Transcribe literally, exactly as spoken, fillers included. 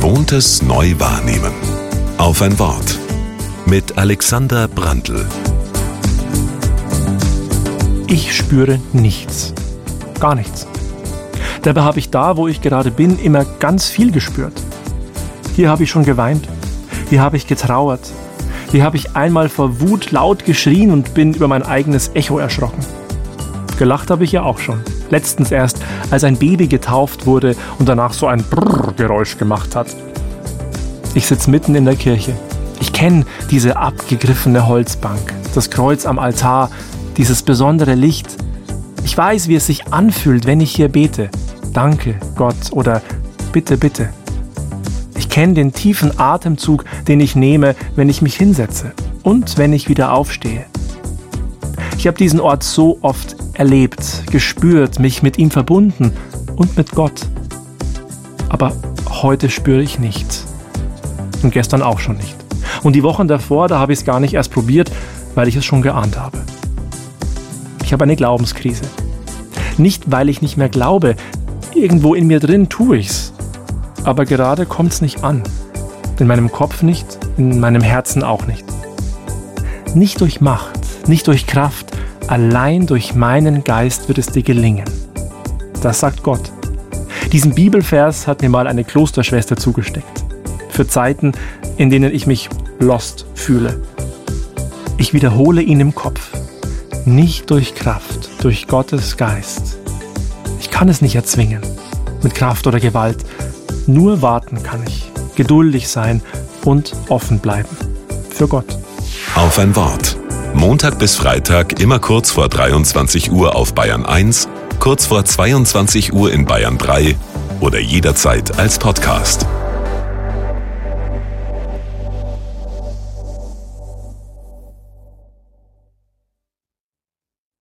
Gewohntes neu wahrnehmen. Auf ein Wort. Mit Alexander Brandl. Ich spüre nichts. Gar nichts. Dabei habe ich da, wo ich gerade bin, immer ganz viel gespürt. Hier habe ich schon geweint. Hier habe ich getrauert. Hier habe ich einmal vor Wut laut geschrien und bin über mein eigenes Echo erschrocken. Gelacht habe ich ja auch schon. Letztens erst, als ein Baby getauft wurde und danach so ein Brrr-Geräusch gemacht hat. Ich sitze mitten in der Kirche. Ich kenne diese abgegriffene Holzbank, das Kreuz am Altar, dieses besondere Licht. Ich weiß, wie es sich anfühlt, wenn ich hier bete. Danke, Gott, oder bitte, bitte. Ich kenne den tiefen Atemzug, den ich nehme, wenn ich mich hinsetze und wenn ich wieder aufstehe. Ich habe diesen Ort so oft erlebt, gespürt, mich mit ihm verbunden und mit Gott. Aber heute spüre ich nichts. Und gestern auch schon nicht. Und die Wochen davor, da habe ich es gar nicht erst probiert, weil ich es schon geahnt habe. Ich habe eine Glaubenskrise. Nicht, weil ich nicht mehr glaube. Irgendwo in mir drin tue ich's. Aber gerade kommt's nicht an. In meinem Kopf nicht, in meinem Herzen auch nicht. Nicht durch Macht, nicht durch Kraft, allein durch meinen Geist wird es dir gelingen. Das sagt Gott. Diesen Bibelvers hat mir mal eine Klosterschwester zugesteckt. Für Zeiten, in denen ich mich lost fühle. Ich wiederhole ihn im Kopf. Nicht durch Kraft, durch Gottes Geist. Ich kann es nicht erzwingen, mit Kraft oder Gewalt. Nur warten kann ich, geduldig sein und offen bleiben. Für Gott. Auf ein Wort. Montag bis Freitag immer kurz vor dreiundzwanzig Uhr auf Bayern eins, kurz vor zweiundzwanzig Uhr in Bayern drei oder jederzeit als Podcast.